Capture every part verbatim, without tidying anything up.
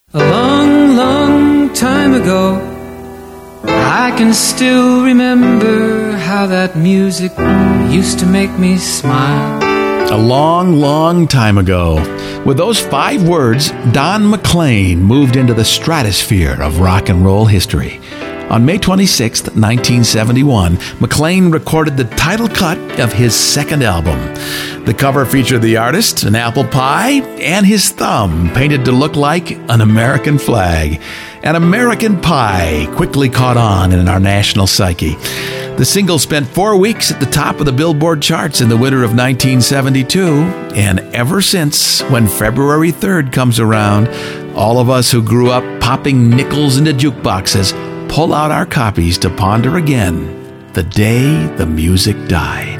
A long, long time ago, I can still remember how that music used to make me smile. A long, long time ago. With those five words, Don McLean moved into the stratosphere of rock and roll history. On May twenty-sixth, nineteen seventy-one, McLean recorded the title cut of his second album. The cover featured the artist, an apple pie, and his thumb painted to look like an American flag. An American Pie quickly caught on in our national psyche. The single spent four weeks at the top of the Billboard charts in the winter of nineteen seventy-two, and ever since, when February third comes around, all of us who grew up popping nickels into jukeboxes pull out our copies to ponder again the day the music died.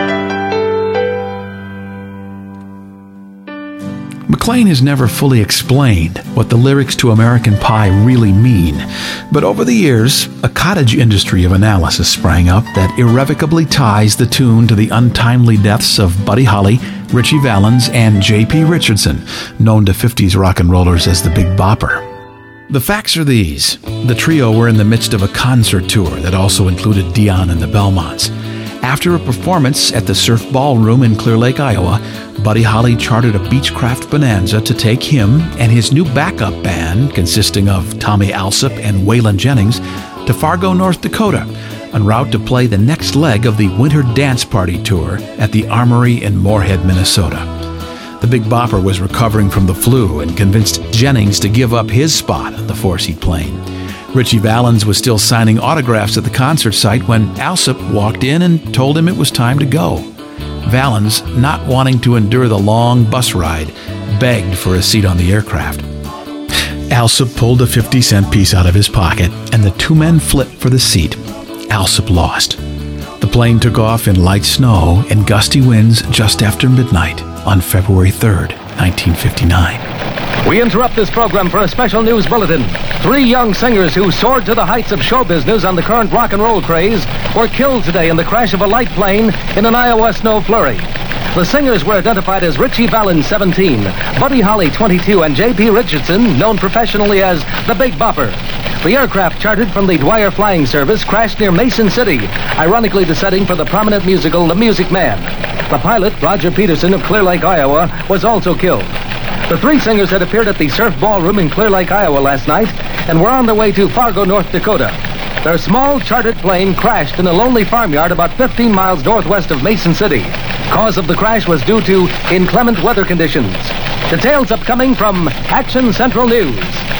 McLean has never fully explained what the lyrics to American Pie really mean, but over the years, a cottage industry of analysis sprang up that irrevocably ties the tune to the untimely deaths of Buddy Holly, Ritchie Valens, and J P Richardson, known to fifties rock and rollers as the Big Bopper. The facts are these. The trio were in the midst of a concert tour that also included Dion and the Belmonts. After a performance at the Surf Ballroom in Clear Lake, Iowa, Buddy Holly chartered a Beechcraft Bonanza to take him and his new backup band, consisting of Tommy Alsop and Waylon Jennings, to Fargo, North Dakota, en route to play the next leg of the Winter Dance Party Tour at the Armory in Moorhead, Minnesota. The Big Bopper was recovering from the flu and convinced Jennings to give up his spot on the four-seat plane. Ritchie Valens was still signing autographs at the concert site when Alsop walked in and told him it was time to go. Valens, not wanting to endure the long bus ride, begged for a seat on the aircraft. Alsop pulled a fifty-cent piece out of his pocket, and the two men flipped for the seat. Alsop lost. The plane took off in light snow and gusty winds just after midnight on February third, nineteen fifty-nine. We interrupt this program for a special news bulletin. Three young singers who soared to the heights of show business on the current rock and roll craze were killed today in the crash of a light plane in an Iowa snow flurry. The singers were identified as Ritchie Valens, seventeen, Buddy Holly, twenty-two, and J P Richardson, known professionally as the Big Bopper. The aircraft chartered from the Dwyer Flying Service crashed near Mason City, ironically the setting for the prominent musical The Music Man. The pilot, Roger Peterson of Clear Lake, Iowa, was also killed. The three singers had appeared at the Surf Ballroom in Clear Lake, Iowa last night and were on their way to Fargo, North Dakota. Their small chartered plane crashed in a lonely farmyard about fifteen miles northwest of Mason City. Cause of the crash was due to inclement weather conditions. Details upcoming from Action Central News.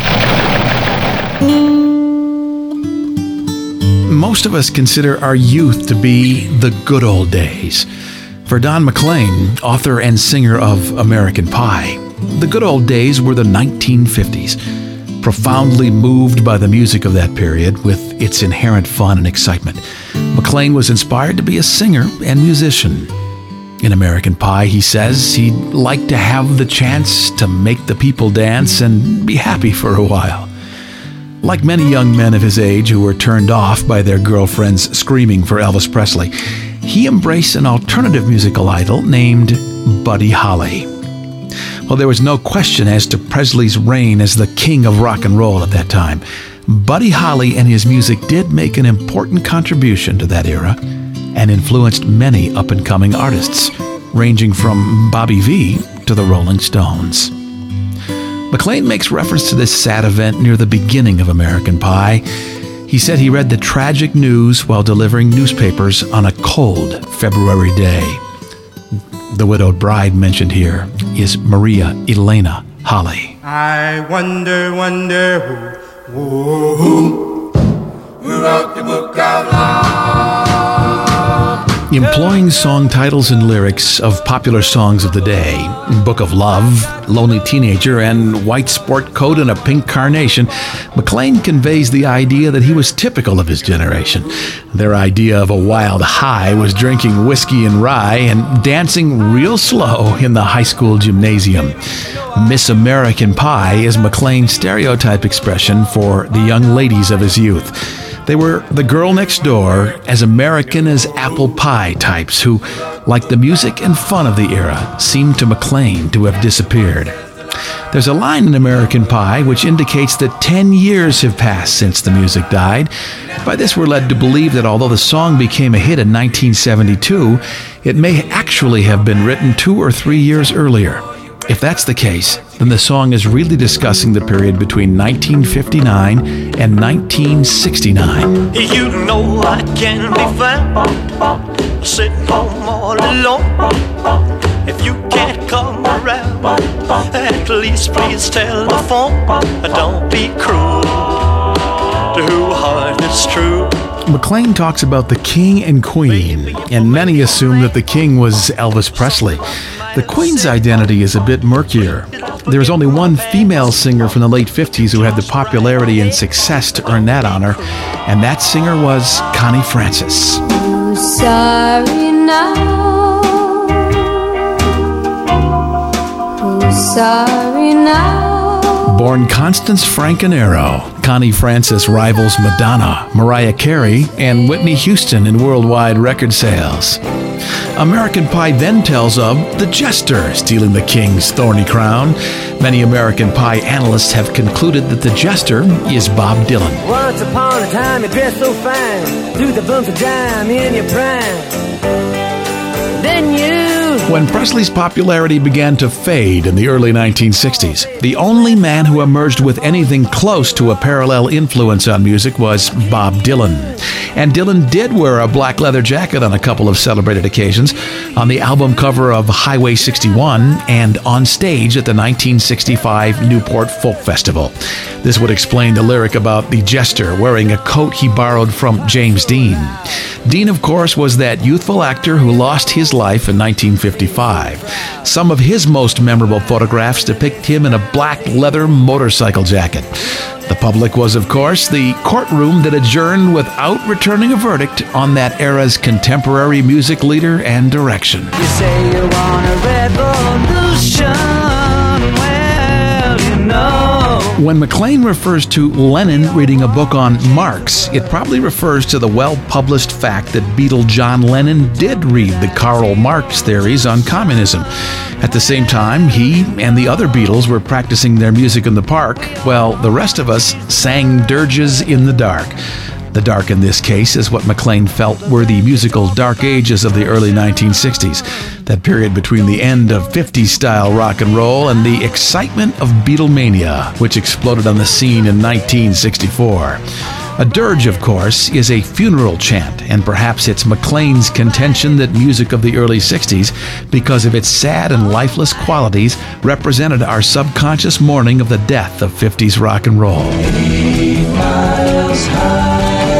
Most of us consider our youth to be the good old days. For Don McLean, author and singer of American Pie, the good old days were the nineteen fifties. Profoundly moved by the music of that period with its inherent fun and excitement, McLean was inspired to be a singer and musician. In American Pie, he says he'd like to have the chance to make the people dance and be happy for a while. Like many young men of his age who were turned off by their girlfriends screaming for Elvis Presley, he embraced an alternative musical idol named Buddy Holly. Well, there was no question as to Presley's reign as the king of rock and roll at that time. Buddy Holly and his music did make an important contribution to that era and influenced many up-and-coming artists, ranging from Bobby Vee to the Rolling Stones. McLean makes reference to this sad event near the beginning of American Pie. He said he read the tragic news while delivering newspapers on a cold February day. The widowed bride mentioned here is Maria Elena Holly. I wonder, wonder who, who, who, who wrote the book of love. Employing song titles and lyrics of popular songs of the day, Book of Love, Lonely Teenager, and White Sport Coat and a Pink Carnation, McLean conveys the idea that he was typical of his generation. Their idea of a wild high was drinking whiskey and rye and dancing real slow in the high school gymnasium. Miss American Pie is McLean's stereotype expression for the young ladies of his youth. They were the girl next door, as American as apple pie types who, like the music and fun of the era, seemed to McLean to have disappeared. There's a line in American Pie which indicates that ten years have passed since the music died. By this, we're led to believe that although the song became a hit in nineteen seventy-two, it may actually have been written two or three years earlier. If that's the case, then the song is really discussing the period between nineteen fifty-nine and nineteen sixty-nine. You know I can be found sitting home all alone. If you can't come around, at least please telephone. Don't be cruel to who heart is true. McLean talks about the king and queen, and many assume that the king was Elvis Presley. The queen's identity is a bit murkier. There is only one female singer from the late fifties who had the popularity and success to earn that honor, and that singer was Connie Francis. Who's sorry now? Who's sorry now? Born Constance Francanero, Connie Francis rivals Madonna, Mariah Carey, and Whitney Houston in worldwide record sales. American Pie then tells of the jester stealing the king's thorny crown. Many American Pie analysts have concluded that the jester is Bob Dylan. Once upon a time you dressed so fine, threw the bumps of dime in your prime. Then you... When Presley's popularity began to fade in the early nineteen sixties, the only man who emerged with anything close to a parallel influence on music was Bob Dylan. And Dylan did wear a black leather jacket on a couple of celebrated occasions, on the album cover of Highway sixty-one and on stage at the nineteen sixty-five Newport Folk Festival. This would explain the lyric about the jester wearing a coat he borrowed from James Dean. Dean, of course, was that youthful actor who lost his life in nineteen fifty-five. Some of his most memorable photographs depict him in a black leather motorcycle jacket. The public was, of course, the courtroom that adjourned without returning a verdict on that era's contemporary music leader and direction. You say you want a revolution, well, you know. When McLean refers to Lennon reading a book on Marx, it probably refers to the well-published fact that Beatle John Lennon did read the Karl Marx theories on communism. At the same time, he and the other Beatles were practicing their music in the park, while the rest of us sang dirges in the dark. The dark in this case is what McLean felt were the musical dark ages of the early nineteen sixties, that period between the end of fifties-style rock and roll and the excitement of Beatlemania, which exploded on the scene in nineteen sixty-four. A dirge, of course, is a funeral chant, and perhaps it's McLean's contention that music of the early sixties, because of its sad and lifeless qualities, represented our subconscious mourning of the death of fifties rock and roll. Eight miles high,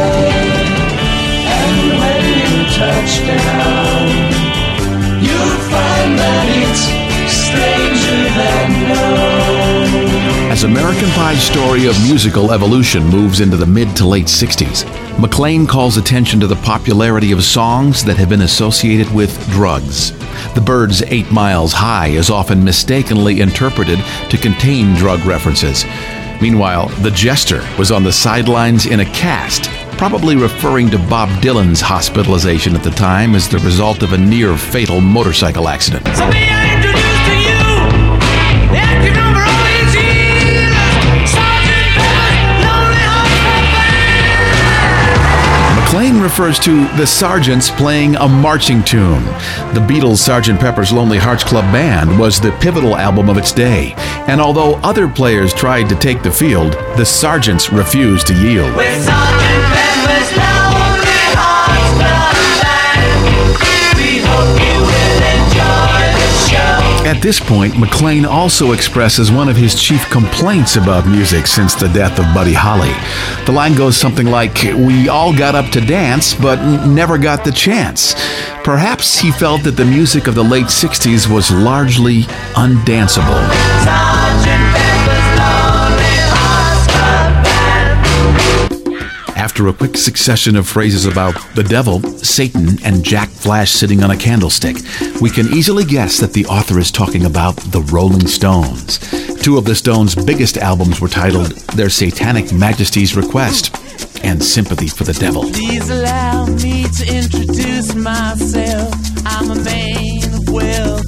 and when you touch down, you'll find that it's stranger than known. As American Pie's story of musical evolution moves into the mid to late sixties, McLean calls attention to the popularity of songs that have been associated with drugs. The Byrds' Eight Miles High is often mistakenly interpreted to contain drug references. Meanwhile, the jester was on the sidelines in a cast, probably referring to Bob Dylan's hospitalization at the time as the result of a near-fatal motorcycle accident. So may I introduce to you the acting number all these years, Sergeant Pepper's Lonely Hearts Club Band. McLean refers to the Sergeants playing a marching tune. The Beatles' Sergeant Pepper's Lonely Hearts Club Band was the pivotal album of its day, and although other players tried to take the field, the Sergeants refused to yield. With Sergeant Pepper's Lonely Hearts Club Band, we hope you will enjoy the show. At this point, McLean also expresses one of his chief complaints about music since the death of Buddy Holly. The line goes something like, "We all got up to dance, but n- never got the chance." Perhaps he felt that the music of the late sixties was largely undanceable. Sergeant Pepper's Lonely Hearts Club Band. After a quick succession of phrases about the devil, Satan, and Jack Flash sitting on a candlestick, we can easily guess that the author is talking about the Rolling Stones. Two of the Stones' biggest albums were titled Their Satanic Majesty's Request and Sympathy for the Devil. Please allow me to introduce myself. I'm a man of wealth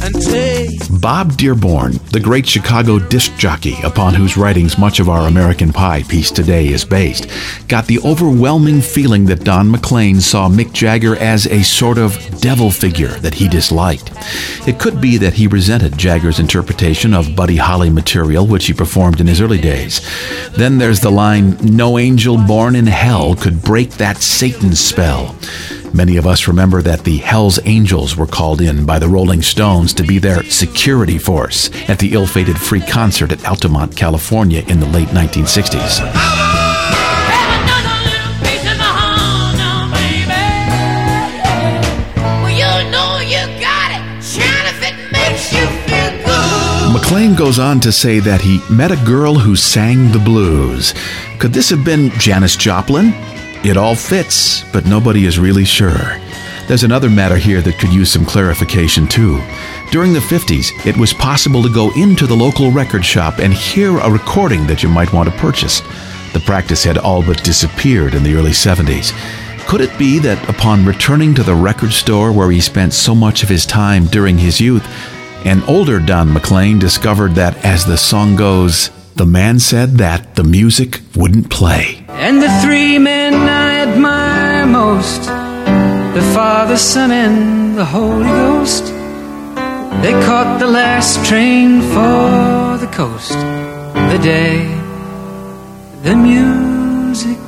and take. Bob Dearborn, the great Chicago disc jockey upon whose writings much of our American Pie piece today is based, got the overwhelming feeling that Don McLean saw Mick Jagger as a sort of devil figure that he disliked. It could be that he resented Jagger's interpretation of Buddy Holly material, which he performed in his early days. Then there's the line, "No angel born in hell could break that Satan spell." Many of us remember that the Hell's Angels were called in by the Rolling Stones to be their security force at the ill-fated free concert at Altamont, California in the late nineteen sixties. McLean goes on to say that he met a girl who sang the blues. Could this have been Janis Joplin? It all fits, but nobody is really sure. There's another matter here that could use some clarification too. During the fifties, it was possible to go into the local record shop and hear a recording that you might want to purchase. The practice had all but disappeared in the early seventies. Could it be that upon returning to the record store where he spent so much of his time during his youth, an older Don McLean discovered that, as the song goes, the man said that the music wouldn't play. And the three men I admire most, the Father, Son, and the Holy Ghost, they caught the last train for the coast the day the music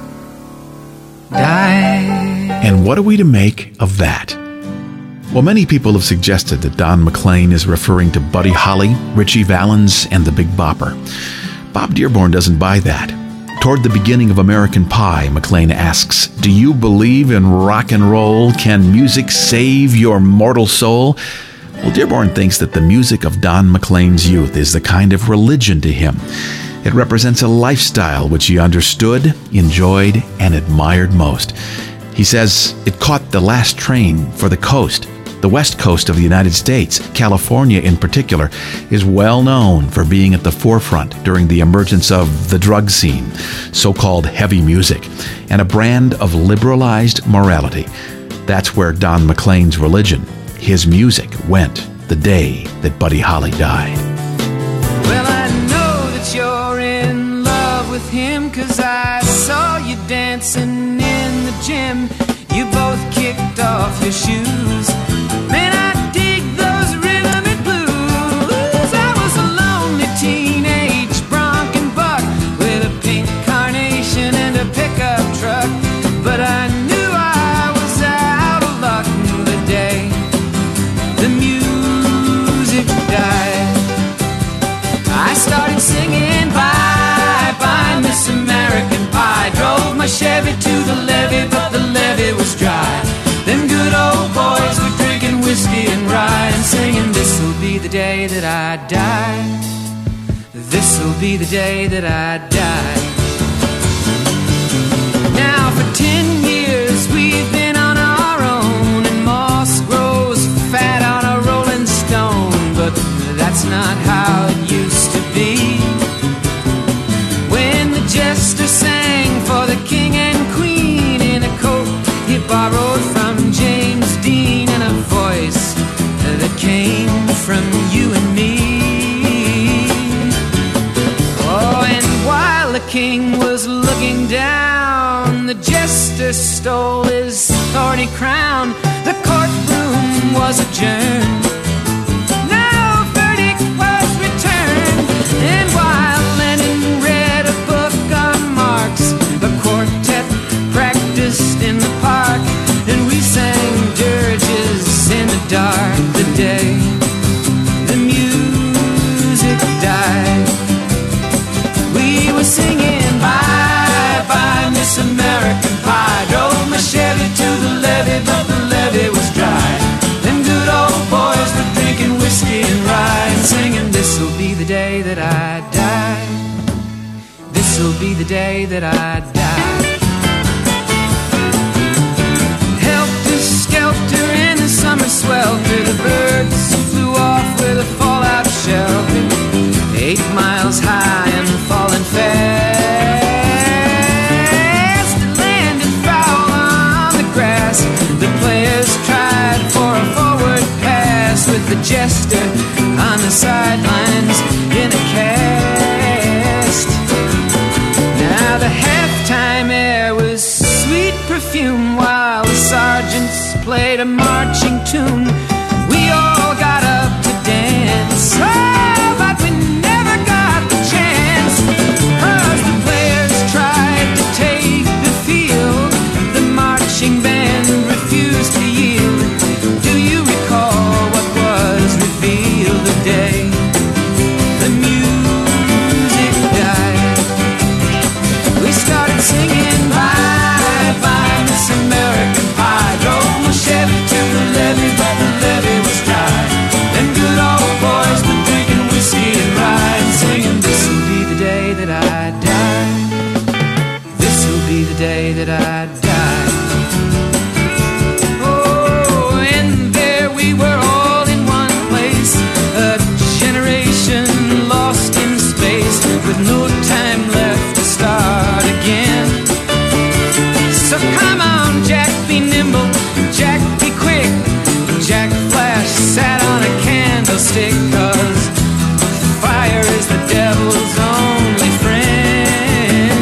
died. And what are we to make of that? Well, many people have suggested that Don McLean is referring to Buddy Holly, Ritchie Valens, and the Big Bopper. Bob Dearborn doesn't buy that. Toward the beginning of American Pie, McLean asks, "Do you believe in rock and roll? Can music save your mortal soul?" Well, Dearborn thinks that the music of Don McLean's youth is the kind of religion to him. It represents a lifestyle which he understood, enjoyed, and admired most. He says it caught the last train for the coast. The west coast of the United States, California in particular, is well known for being at the forefront during the emergence of the drug scene, so-called heavy music, and a brand of liberalized morality. That's where Don McLean's religion, his music, went the day that Buddy Holly died. Well, I know that you're in love with him, 'cause I saw you dancing in the gym. You both kicked off your shoes. Man, I dig those rhythm and blues. I was a lonely teenage bronc and buck with a pink carnation and a pickup truck, but I knew I was out of luck the day the music died. I started singing bye bye Miss American Pie. Drove my Chevy to the levee, but the levee was dry. Them good old boys were drinking whiskey and rye and singing, "This'll be the day that I die. This'll be the day that I die." Now for ten years we've been on our own, and moss grows fat on a rolling stone, but that's not how it used to be. When the jester sang for the king and queen in a coat he borrowed from James Dean, and a voice that came from you and me. Oh, and while the king was looking down, the jester stole his thorny crown. The courtroom was adjourned. No verdict was returned. And while Lenin read a book on Marx, the quartet practiced in the park, and we sang dirges in the dark the day the music died. We were singing bye bye Miss American Pie. Drove my Chevy to the levee, but the levee was dry. Them good old boys were drinking whiskey and rye and singing, "This'll be the day that I die. This'll be the day that I die." Helter-skelter in the summer swelter, the birds flew off with a fallout shelter, eight miles high and falling fast. It landed foul on the grass. The players tried for a forward pass, with the jester perfume while the sergeants played a marching tune. We all got up to dance, oh, but we never got the chance, 'cause the players tried to take the field. The marching band refused to yield. Do you recall what was revealed the day the music died? We started singing bye bye Miss American Pie. Drove my Chevy to the levee, but the levee was dry. Them good old boys were drinking whiskey and rye and singing, this'll be the day that I die. This'll be the day that I die. Oh, and there we were all in one place, a generation lost in space with no time left to start again. So come on, Jack, be nimble, Jack, be quick. Jack Flash sat on a candlestick, 'cause fire is the devil's only friend.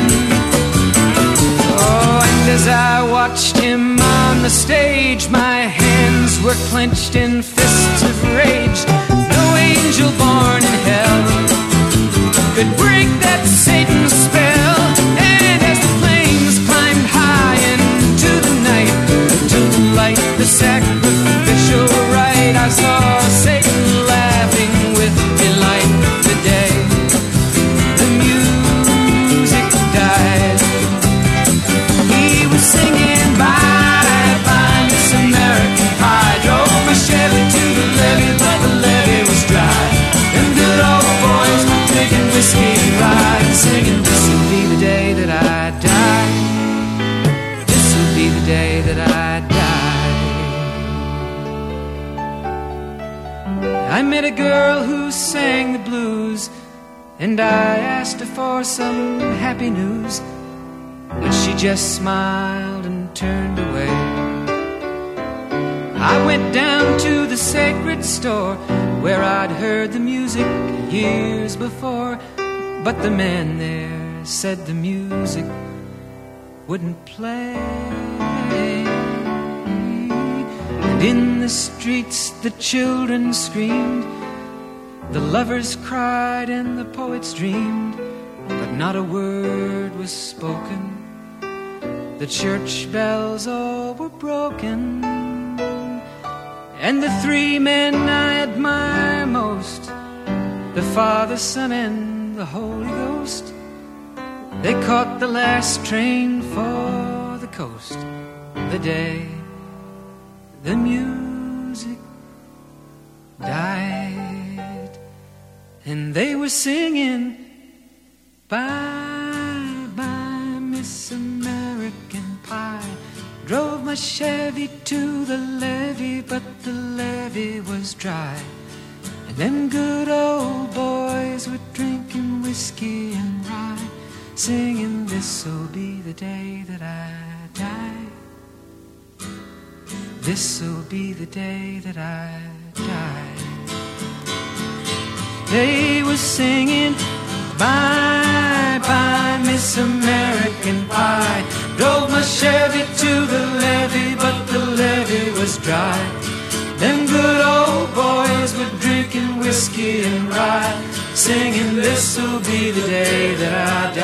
Oh, and as I watched him on the stage, my hands were clenched in fists of rage. No angel born in hell could break that Satan's spell. And as the flames climbed high into the night to light the sacrificial rite, I saw Satan laughing with delight the day the music died. He was singing bye bye Miss American Pie. Drove my Chevy to the levee, but the levee was dry. Them good old boys were drinking whiskey and rye and singing, this'll be the day that I die. This'll be the day that I die. I met a girl who sang the blues, and I asked her for some happy news, but she just smiled and turned away. I went down to the sacred store where I'd heard the music years before, but the man there said the music wouldn't play. And in the streets the children screamed, the lovers cried and the poets dreamed, but not a word was spoken. The church bells all were broken. And the three men I admire most, the Father, Son, and the Holy Ghost, they caught the last train for the coast the day the music died. And they were singing bye bye Miss American Pie. Drove my Chevy to the levee, but the levee was dry. And them good old boys were drinking whiskey and rye, singing, this'll be the day that I die. This'll be the day that I die. They were singing bye bye Miss American Pie. Drove my Chevy to the levee, but the levee was dry. Them good old boys were drinking whiskey and rye, singing, this'll be the day that I